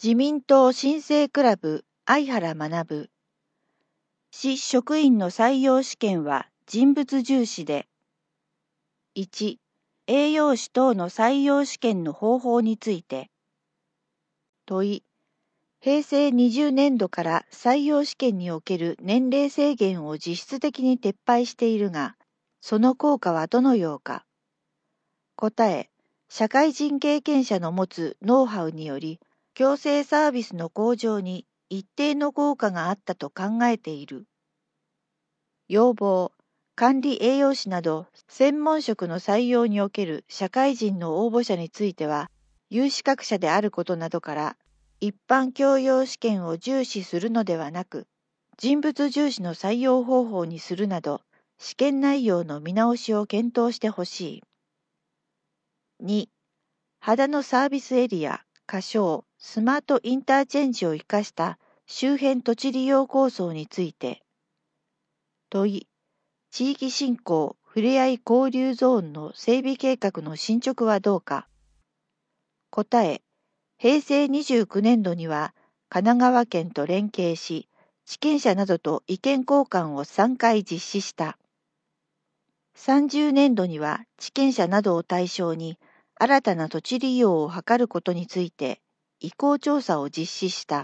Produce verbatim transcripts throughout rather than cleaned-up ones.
自民党新生クラブ相原学。市職員の採用試験は人物重視で。いち、栄養士等の採用試験の方法について。問い、平成にじゅうねんどから採用試験における年齢制限を実質的に撤廃しているが、その効果はどのようか。答え、社会人経験者の持つノウハウにより、強制サービスの向上に一定の効果があったと考えている。要望、管理栄養士など専門職の採用における社会人の応募者については、有資格者であることなどから、一般教養試験を重視するのではなく、人物重視の採用方法にするなど、試験内容の見直しを検討してほしい。に、秦野サービスエリア、仮称スマートインターチェンジを生かした周辺土地利用構想について。問い、地域振興ふれあい交流ゾーンの整備計画の進捗はどうか。答え、平成にじゅうきゅうねんどには神奈川県と連携し、地権者などと意見交換をさんかい実施した。さんじゅうねんどには地権者などを対象に新たな土地利用を図ることについて意向調査を実施した。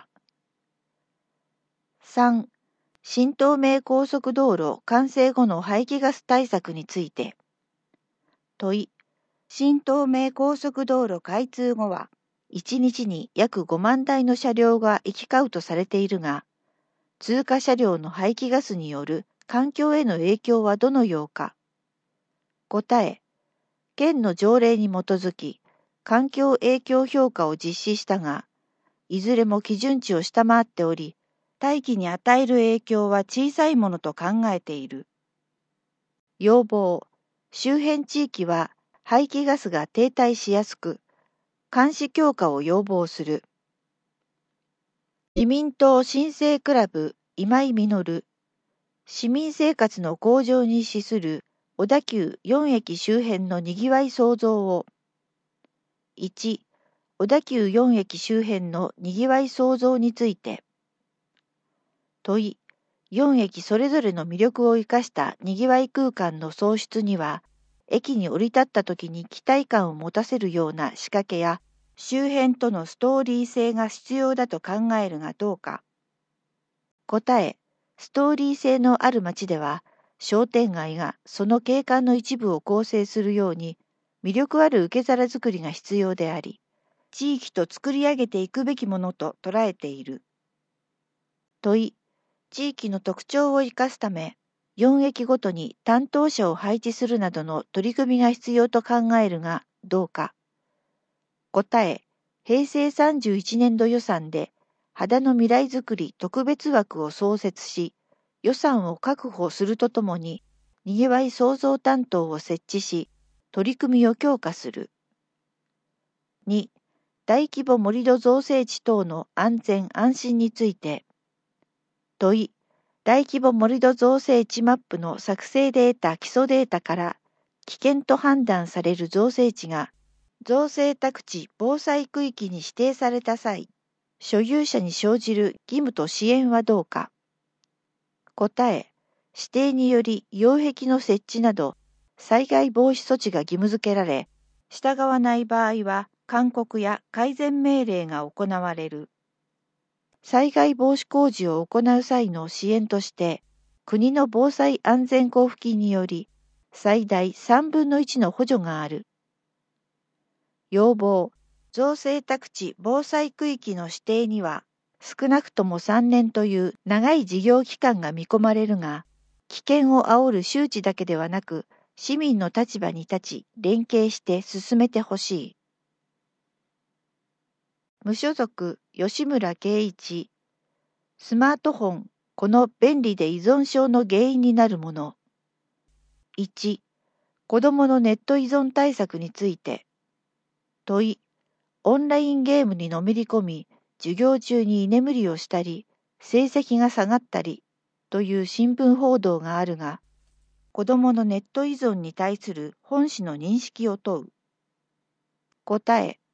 さん、新東名高速道路完成後の排気ガス対策について。問い、新東名高速道路開通後はいちにちに約ごまんだいの車両が行き交うとされているが、通過車両の排気ガスによる環境への影響はどのようか。答え、県の条例に基づき、環境影響評価を実施したが、いずれも基準値を下回っており、大気に与える影響は小さいものと考えている。要望、周辺地域は排気ガスが停滞しやすく、監視強化を要望する。自民党新生クラブ今井実。市民生活の向上に資する小田急よんえき周辺のにぎわい創造を。いち、小田急よんえき周辺のにぎわい創造について。問い、よんえきそれぞれの魅力を生かしたにぎわい空間の創出には、駅に降り立った時に期待感を持たせるような仕掛けや、周辺とのストーリー性が必要だと考えるがどうか。答え、ストーリー性のある街では、商店街がその景観の一部を構成するように、魅力ある受け皿づくりが必要であり、地域と作り上げていくべきものと捉えている。問い、地域の特徴を生かすため、よんえきごとに担当者を配置するなどの取り組みが必要と考えるがどうか。答え、平成さんじゅういちねんど予算で、秦野未来づくり特別枠を創設し、予算を確保するとともに、にぎわい創造担当を設置し、取り組みを強化する。に、大規模盛土造成地等の安全安心について。問い、大規模盛土造成地マップの作成で得た基礎データから、危険と判断される造成地が、造成宅地防災区域に指定された際、所有者に生じる義務と支援はどうか。答え、指定により擁壁の設置など、災害防止措置が義務付けられ、従わない場合は勧告や改善命令が行われる。災害防止工事を行う際の支援として、国の防災安全交付金により、最大さんぶんのいちの補助がある。要望、造成宅地防災区域の指定には、少なくともさんねんという長い事業期間が見込まれるが、危険を煽る周知だけではなく、市民の立場に立ち、連携して進めてほしい。無所属、吉村圭一。スマートフォン、この便利で依存症の原因になるもの。いち、子どものネット依存対策について。問い、オンラインゲームにのめり込み、授業中に居眠りをしたり、成績が下がったり、という新聞報道があるが、子どものネット依存に対する本市の認識を問う。答え、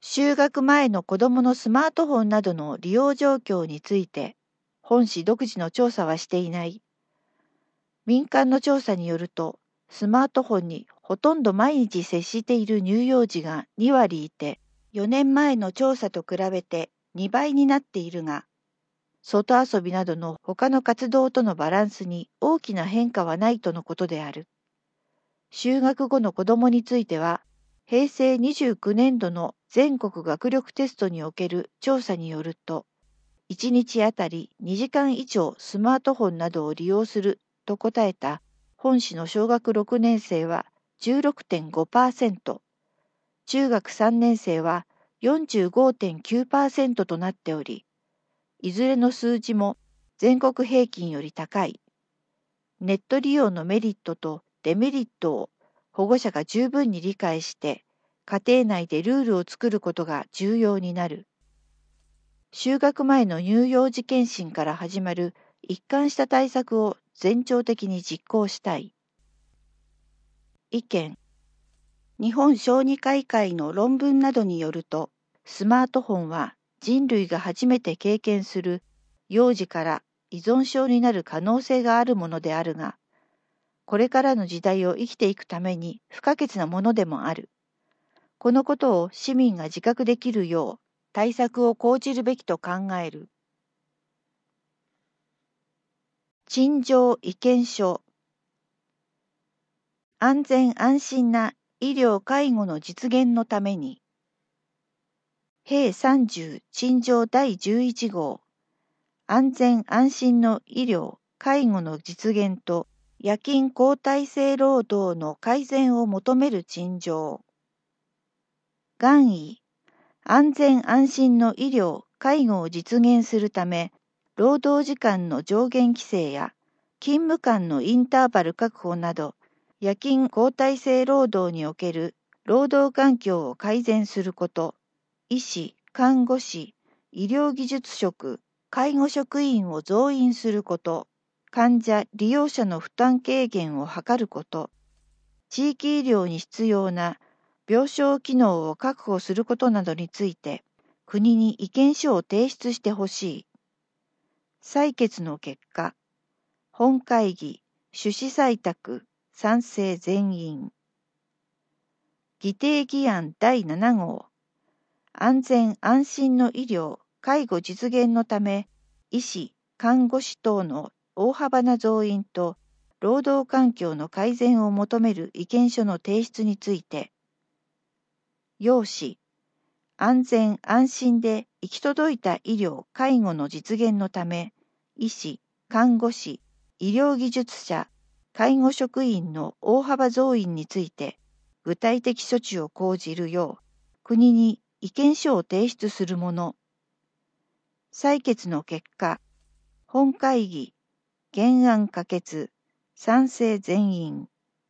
就学前の子どものスマートフォンなどの利用状況について、本市独自の調査はしていない。民間の調査によると、スマートフォンにほとんど毎日接している乳幼児がにわりいて、よねんまえの調査と比べてにばいになっているが、外遊びなどの他の活動とのバランスに大きな変化はないとのことである。就学後の子どもについては、へいせいにじゅうきゅうねんどの全国学力テストにおける調査によると、いちにちあたりにじかん以上スマートフォンなどを利用すると答えた本市の小学ろくねんせいは じゅうろくてんごパーセント、中学さんねんせいは よんじゅうごてんきゅうパーセント となっており、いずれの数字も全国平均より高い。ネット利用のメリットとデメリットを保護者が十分に理解して、家庭内でルールを作ることが重要になる。就学前の乳幼児検診から始まる一貫した対策を全庁的に実行したい。意見。日本小児科医会の論文などによると、スマートフォンは人類が初めて経験する幼児から依存症になる可能性があるものであるが、これからの時代を生きていくために不可欠なものでもある。このことを市民が自覚できるよう対策を講じるべきと考える。陳情意見書。安全安心な医療介護の実現のために、へいさんじゅう陳情だいじゅういちごう、安全安心の医療介護の実現と夜勤交代制労働の改善を求める陳情。願意、安全安心の医療介護を実現するため、労働時間の上限規制や勤務間のインターバル確保など、夜勤交代制労働における労働環境を改善すること、医師、看護師、医療技術職、介護職員を増員すること、患者、利用者の負担軽減を図ること、地域医療に必要な病床機能を確保することなどについて、国に意見書を提出してほしい。採決の結果、本会議、趣旨採択、賛成全員。議定議案だいななごう、安全安心の医療・介護実現のため、医師・看護師等の大幅な増員と労働環境の改善を求める意見書の提出について、要旨、安全安心で行き届いた医療・介護の実現のため、医師・看護師、医療技術者、介護職員の大幅増員について、具体的措置を講じるよう、国に意見書を提出するもの。採決の結果、本会議、原案可決、賛成全員。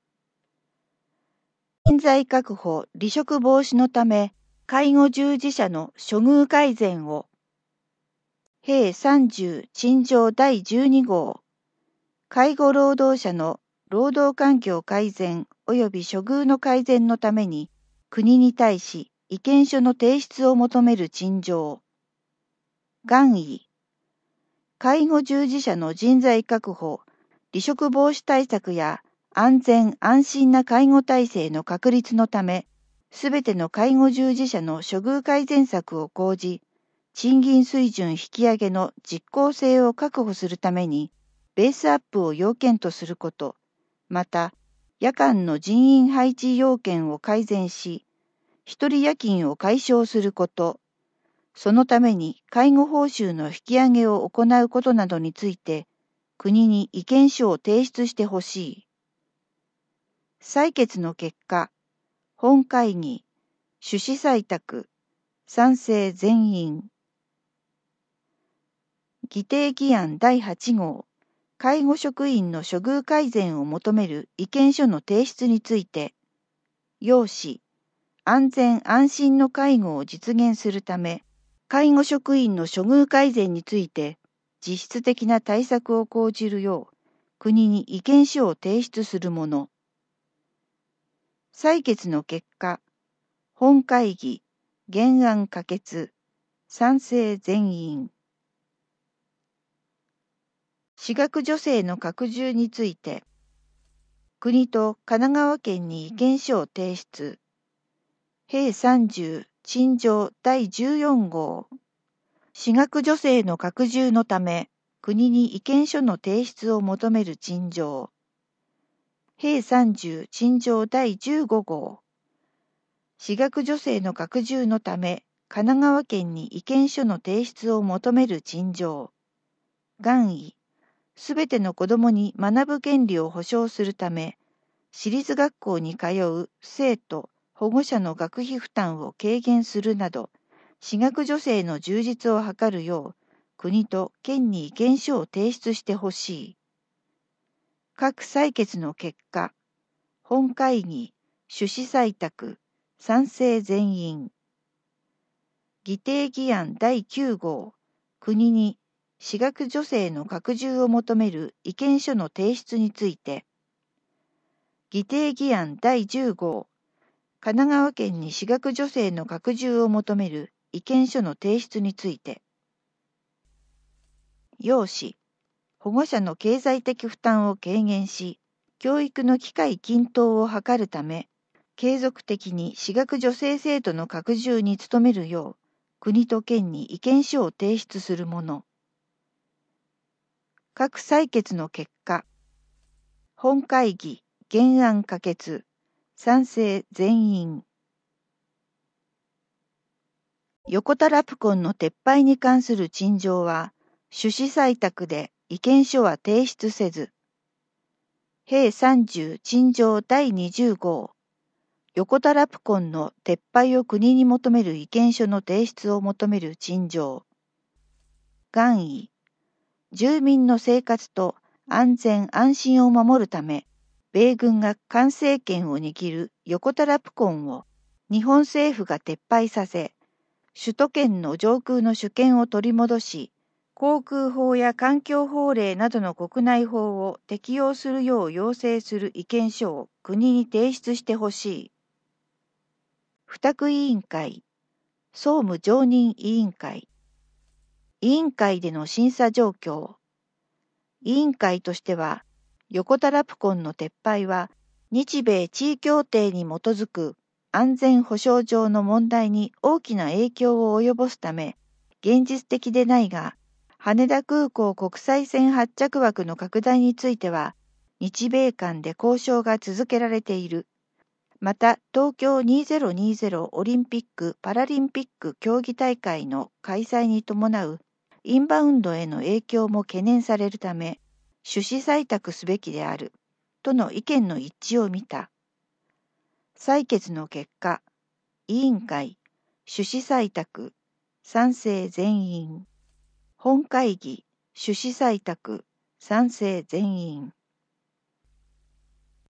人材確保・離職防止のため、介護従事者の処遇改善を。へいさんじゅう陳情だいじゅうにごう、介護労働者の労働環境改善及び処遇の改善のために、国に対し意見書の提出を求める陳情。願意、介護従事者の人材確保、離職防止対策や安全安心な介護体制の確立のため、すべての介護従事者の処遇改善策を講じ、賃金水準引き上げの実効性を確保するために、ベースアップを要件とすること、また、夜間の人員配置要件を改善し、一人夜勤を解消すること、そのために介護報酬の引き上げを行うことなどについて、国に意見書を提出してほしい。採決の結果、本会議、趣旨採択、賛成全員。議定議案だいはちごう、介護職員の処遇改善を求める意見書の提出について、要旨、安全安心の介護を実現するため、介護職員の処遇改善について、実質的な対策を講じるよう、国に意見書を提出するもの。採決の結果、本会議、 原案可決、賛成全員。私学助成の拡充について、国と神奈川県に意見書を提出。へいさんじゅう陳情だいじゅうよん号。私学助成の拡充のため、国に意見書の提出を求める陳情。へいさんじゅう陳情だいじゅうご号。私学助成の拡充のため、神奈川県に意見書の提出を求める陳情。願意。すべての子どもに学ぶ権利を保障するため、私立学校に通う生徒、保護者の学費負担を軽減するなど、私学助成の充実を図るよう、国と県に意見書を提出してほしい。各採決の結果、本会議、趣旨採択、賛成全員。議定議案だいきゅう号、国に私学助成の拡充を求める意見書の提出について、議定議案だいじゅう号、神奈川県に私学助成の拡充を求める意見書の提出について、要旨、保護者の経済的負担を軽減し、教育の機会均等を図るため、継続的に私学助成制度の拡充に努めるよう、国と県に意見書を提出するもの。各採決の結果、本会議、原案可決、賛成全員。横田ラプコンの撤廃に関する陳情は、趣旨採択で意見書は提出せず、へいさんじゅう陳情だいにじゅう号、横田ラプコンの撤廃を国に求める意見書の提出を求める陳情。願意。住民の生活と安全安心を守るため、米軍が管制権を握る横田ラプコンを日本政府が撤廃させ、首都圏の上空の主権を取り戻し、航空法や環境法令などの国内法を適用するよう要請する意見書を国に提出してほしい。付託委員会、総務常任委員会、委員会での審査状況。委員会としては、横田ラプコンの撤廃は、日米地位協定に基づく安全保障上の問題に大きな影響を及ぼすため、現実的でないが、羽田空港国際線発着枠の拡大については、日米間で交渉が続けられている。また、東京にせんにじゅうオリンピック・パラリンピック競技大会の開催に伴うインバウンドへの影響も懸念されるため、趣旨採択すべきである、との意見の一致を見た。採決の結果、委員会、趣旨採択、賛成全員。本会議、趣旨採択、賛成全員。